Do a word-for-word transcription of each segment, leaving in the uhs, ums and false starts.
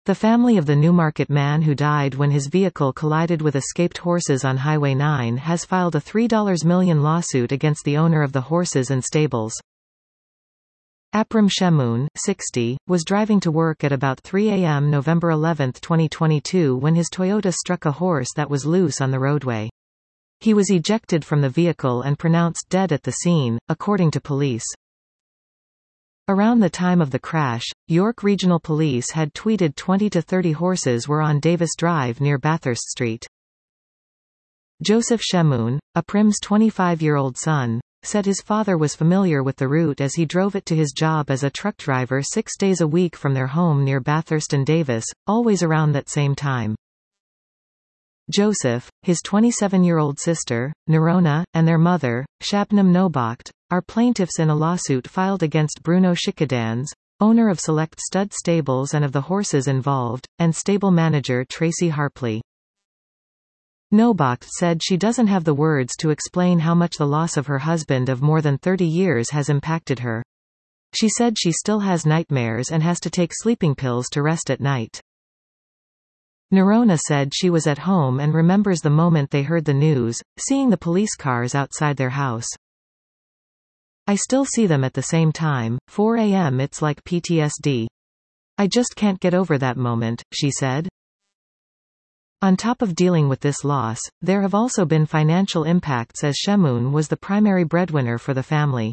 The family of the Newmarket man who died when his vehicle collided with escaped horses on Highway nine has filed a three million dollars lawsuit against the owner of the horses and stables. Apram Shemoon, sixty, was driving to work at about three a m November eleventh twenty twenty-two when his Toyota struck a horse that was loose on the roadway. He was ejected from the vehicle and pronounced dead at the scene, according to police. Around the time of the crash, York Regional Police had tweeted twenty to thirty horses were on Davis Drive near Bathurst Street. Joseph Shemoon, Apram's twenty-five-year-old son, said his father was familiar with the route as he drove it to his job as a truck driver six days a week from their home near Bathurst and Davis, always around that same time. Joseph, his twenty-seven-year-old sister, Nerona, and their mother, Shabnam Nobacht, are plaintiffs in a lawsuit filed against Bruno Shikadans, owner of Select Stud Stables and of the horses involved, and stable manager Tracy Harpley. Nobacht said she doesn't have the words to explain how much the loss of her husband of more than thirty years has impacted her. She said she still has nightmares and has to take sleeping pills to rest at night. Nerona said she was at home and remembers the moment they heard the news, seeing the police cars outside their house. I still see them at the same time, four a m It's like P T S D. I just can't get over that moment, she said. On top of dealing with this loss, there have also been financial impacts as Shemoon was the primary breadwinner for the family.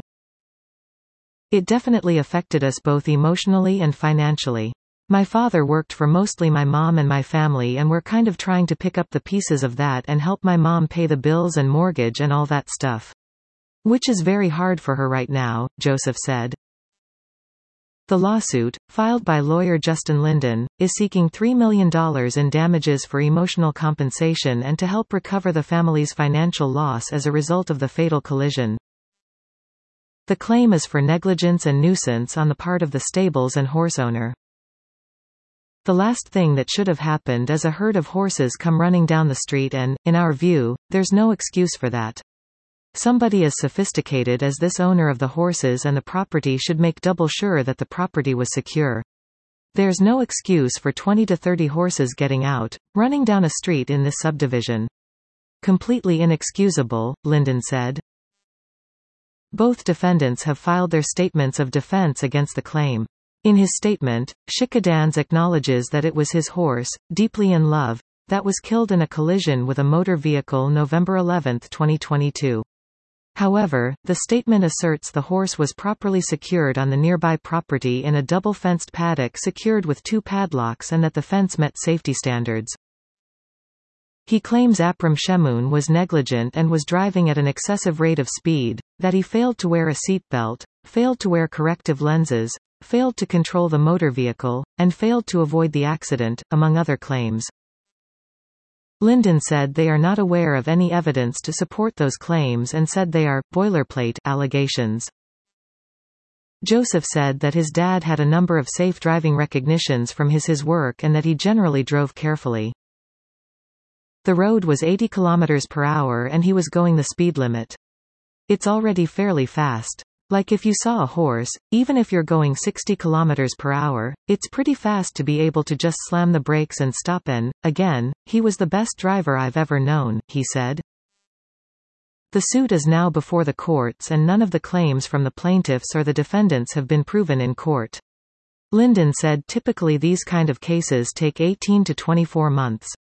It definitely affected us both emotionally and financially. My father worked for mostly my mom and my family and we're kind of trying to pick up the pieces of that and help my mom pay the bills and mortgage and all that stuff. Which is very hard for her right now, Joseph said. The lawsuit, filed by lawyer Justin Linden, is seeking three million dollars in damages for emotional compensation and to help recover the family's financial loss as a result of the fatal collision. The claim is for negligence and nuisance on the part of the stables and horse owner. The last thing that should have happened is a herd of horses come running down the street and, in our view, there's no excuse for that. Somebody as sophisticated as this owner of the horses and the property should make double sure that the property was secure. There's no excuse for twenty to thirty horses getting out, running down a street in this subdivision. Completely inexcusable, Linden said. Both defendants have filed their statements of defense against the claim. In his statement, Shikadans acknowledges that it was his horse, deeply in love, that was killed in a collision with a motor vehicle November eleventh twenty twenty-two. However, the statement asserts the horse was properly secured on the nearby property in a double-fenced paddock secured with two padlocks and that the fence met safety standards. He claims Apram Shemoon was negligent and was driving at an excessive rate of speed, that he failed to wear a seatbelt, failed to wear corrective lenses, failed to control the motor vehicle, and failed to avoid the accident, among other claims. Linden said they are not aware of any evidence to support those claims and said they are boilerplate allegations. Joseph said that his dad had a number of safe driving recognitions from his his work and that he generally drove carefully. The road was eighty kilometers per hour and he was going the speed limit. It's already fairly fast. Like if you saw a horse, even if you're going sixty kilometers per hour, it's pretty fast to be able to just slam the brakes and stop and, again, he was the best driver I've ever known, he said. The suit is now before the courts and none of the claims from the plaintiffs or the defendants have been proven in court. Linden said typically these kind of cases take eighteen to twenty-four months.